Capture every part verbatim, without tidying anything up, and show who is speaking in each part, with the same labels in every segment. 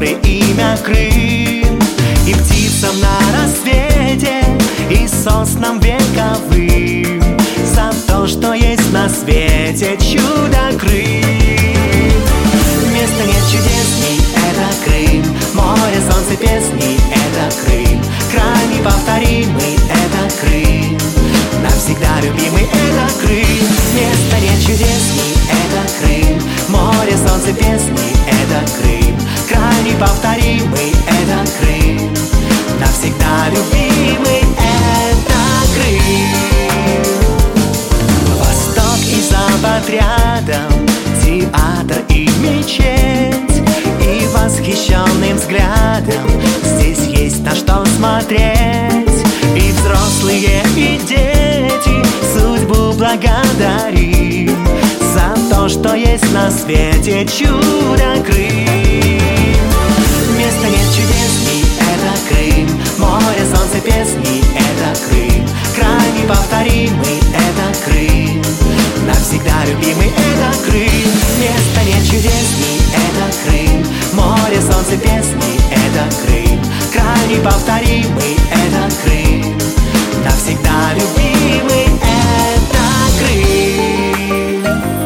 Speaker 1: море, имя Крым. И птицам на рассвете, и соснам вековым, за то, что есть на свете чудо Крым. Место нет чудесней, это Крым. Море, солнце, песни, это Крым. Край неповторимый, это Крым. Навсегда любимый, это Крым. Место нет чудесней, это Крым. Море, солнце, песни, это Крым. Край неповторимый, это Крым. Навсегда любимый, это Крым. Восток и запад рядом, театр и мечеть. И восхищенным взглядом здесь есть на что смотреть. И взрослые, и дети судьбу благодарим за то, что есть на свете чудо Крым. Место нет чудесней, это Крым. Море, солнце, песни, это Крым. Край неповторимый, это Крым. Навсегда любимый, это Крым. Место нет чудесней, это Крым. Море, солнце, песни, это Крым. Край неповторимый, это Крым. Навсегда любимый, это Крым.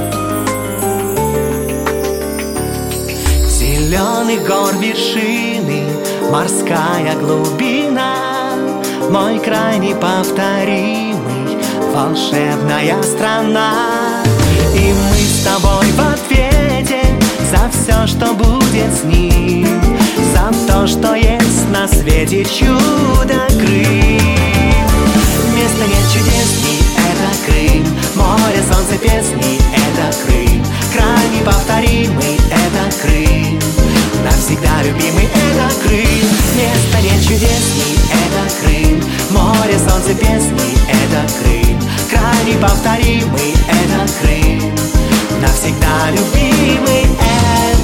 Speaker 1: Зеленых гор вершины, морская глубина, мой край неповторимый, волшебная страна. И мы с тобой в ответе за все, что будет с ним, за то, что есть на свете чудо Крым. Место нет чудесней, это Крым. Море, солнце, песни, это Крым. Край неповторимый, это Крым. Навсегда любимый, это Крым. Место нет чудесней, это Крым. Море, солнце, песни, это Крым. Край неповторимый, это Крым. Навсегда любимый, это